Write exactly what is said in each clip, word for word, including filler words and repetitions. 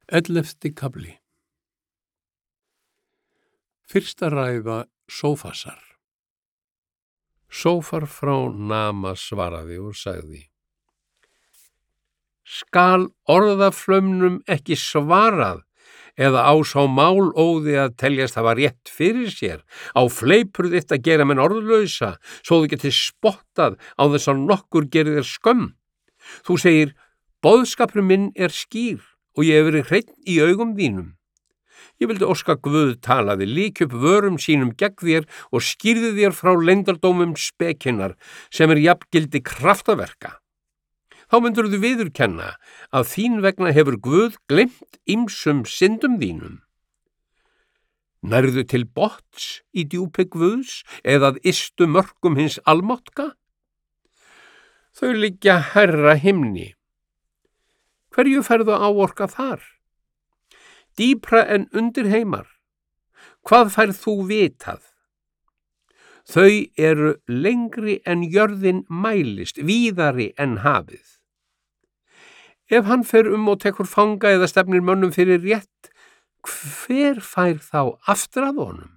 Ellefti kafli. Fyrsta ræða Sófasar. Sófar frá Nama svaraði og sagði: Skal orðaflömnum ekki svarað, eða á sá málóði að teljast hafa rétt fyrir sér, á fleipur þitt að gera menn orðlausa, svo þú getið spottað á þess að nokkur gerir þér skömm. Þú segir: boðskapur minn er skýr og ég hef verið hreinn í augum þínum. Ég vildi óska Guð talaði lík upp vörum sínum gegn þér og skýrði þér frá leyndardómum spekinnar, sem er jafngildi kraftaverka. Þá myndur þú viðurkenna að þín vegna hefur Guð gleymt ýmsum syndum þínum. Nærðu til botns í djúpi Guðs eða að ystu mörkum hins almáttga? Þau liggja hærra himni. Hverju ferðu áorka þar? Dýpra en undir heimar. Hvað færð þú vitað? Þau eru lengri en jörðin mælist, víðari en hafið. Ef hann fer um og tekur fanga eða stefnir mönnum fyrir rétt, hver fær þá aftur að honum?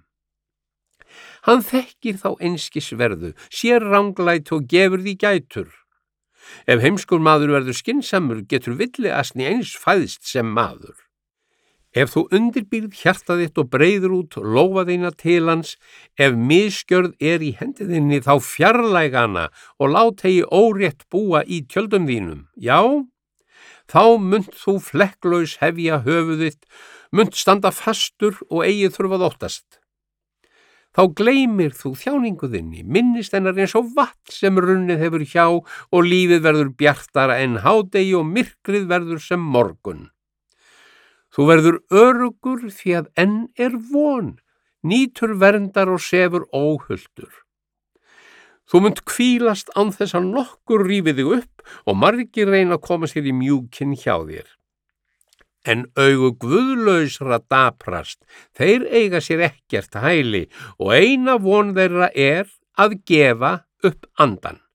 Hann þekkir þá einskis verðu, sér ranglæti og gefur því gætur. Ef heimskur maður verður skynsamur, getur villiasni eins fæðst sem maður. Ef þú undirbýrð hjartað þitt og breiður út lófa þína til hans, ef misgjörð er í hendi þinni, þá fjarlæga hana og lát eigi órétt búa í tjöldum þínum. Já, þá munt þú flekklaus hefja höfuð þitt, munt standa fastur og eigi þurfað óttast. Þá gleymir þú þjáningu þinni, minnist hennar eins og vatn sem runnið hefur hjá, og lífið verður bjartara en hádegi og myrkrið verður sem morgun. Þú verður öruggur því að enn er von, nýtur verndar og sefur óhulltur. Þú munt hvílast án þess að nokkur rífi þig upp og margir reyna að koma sér í mjúkin hjá þér. En augu guðlausra daprast, þeir eiga sér ekkert hæli og eina von þeirra er að gefa upp andan.